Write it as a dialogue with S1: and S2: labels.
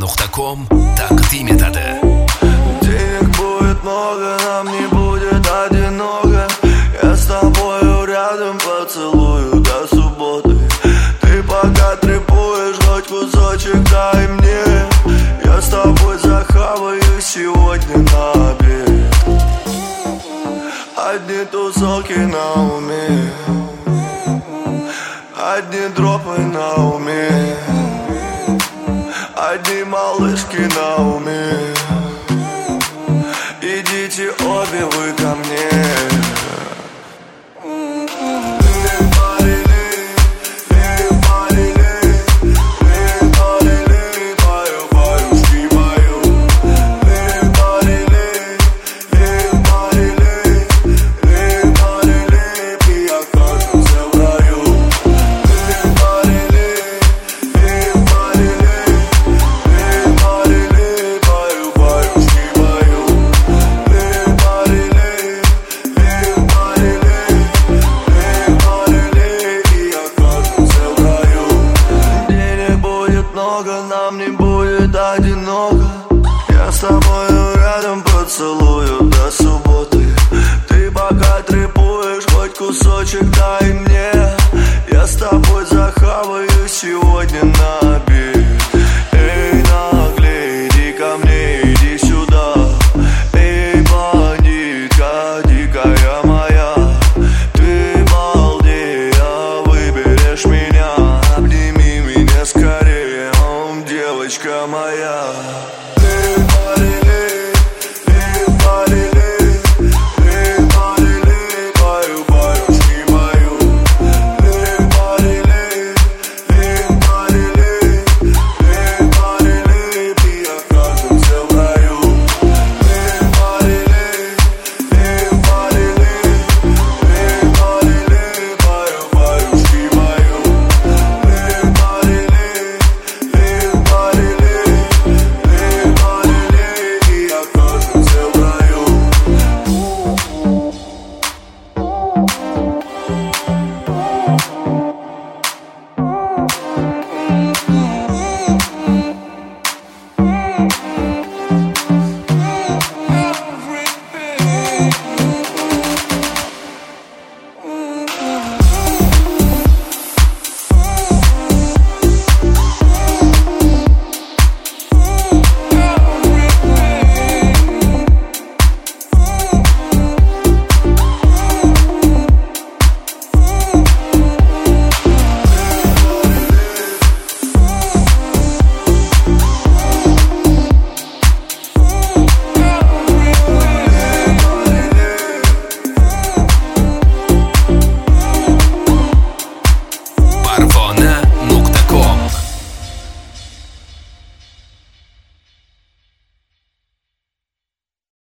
S1: Instagram.com taqdim etadi.
S2: Денег будет много, нам не будет одиноко. Я с тобою рядом, поцелую до субботы. Ты пока трепуешь, хоть кусочек дай мне. Я с тобой захаваю сегодня на обед. Одни тусовки на уме, одни дропы на уме, одни малышки на уме. Идите обе вы ко мне. Нам не будет одиноко. Я с тобою рядом, поцелую до субботы. Ты пока трепуешь, хоть кусочек дай мне. Я с тобой захаваю сегодня на обед. Эй, наглей, иди ко мне, иди сюда. Эй, бандитка, дикая моя. Ты балдея, выберешь меня. Обними меня скорее, девочка моя.